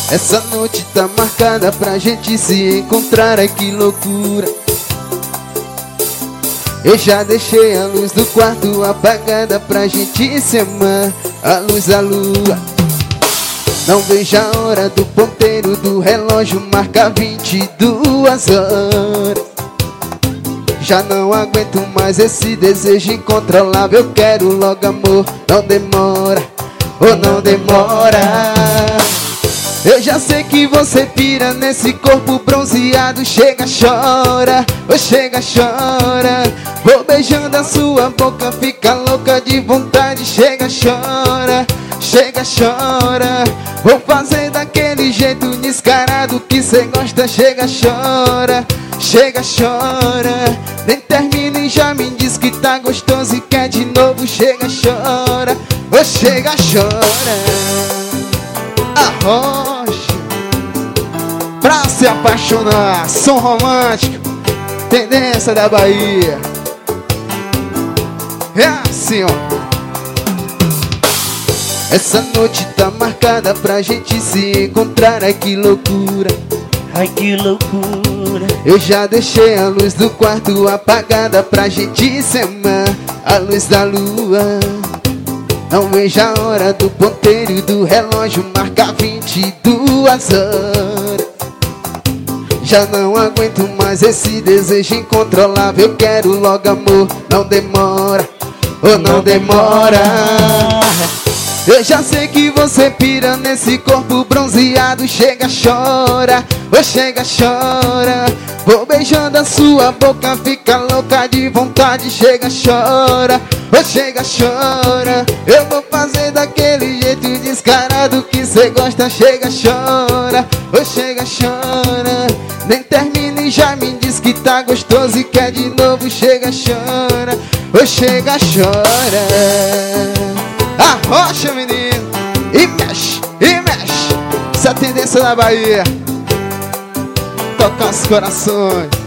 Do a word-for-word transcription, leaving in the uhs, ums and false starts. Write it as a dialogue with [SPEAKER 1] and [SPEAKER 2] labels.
[SPEAKER 1] Essa noite tá marcada pra gente se encontrar, ai que loucura. Eu já deixei a luz do quarto apagada pra gente se amar, a luz da lua. Não vejo a hora do ponteiro do relógio marca vinte e duas horas. Já não aguento mais esse desejo incontrolável. Eu quero logo amor, não demora, oh não demora. Eu já sei que você pira nesse corpo bronzeado. Chega, chora, oh chega, chora. Vou beijando a sua boca, fica louca de vontade. Chega, chora, chega, chora. Vou fazer daquele jeito descarado que cê gosta. Chega, chora, chega, chora. Nem termina e já me diz que tá gostoso e quer de novo. Chega, chora, oh chega, chora. Arrocha pra se apaixonar, som romântico, tendência da Bahia. É assim, ó. Essa noite tá marcada pra gente se encontrar, ai que loucura,
[SPEAKER 2] ai que loucura.
[SPEAKER 1] Eu já deixei a luz do quarto apagada pra gente se amar, a luz da lua. Não vejo a hora do ponteiro do relógio marca vinte e duas horas. Já não aguento mais esse desejo incontrolável. Eu quero logo amor, não demora, oh não demora. Eu já sei que você pira nesse corpo bronzeado. Chega, chora, oh chega, chora. Vou beijando a sua boca, fica louca de vontade. Chega, chora, oh chega, chora. Eu vou fazer daquele jeito descarado que cê gosta. Chega, chora, oh chega, chora. Nem termina e já me diz que tá gostoso e quer de novo. Chega, chora, oh chega, chora. Arrocha, menino, e mexe, e mexe. Essa é a tendência da Bahia. Toca os corações.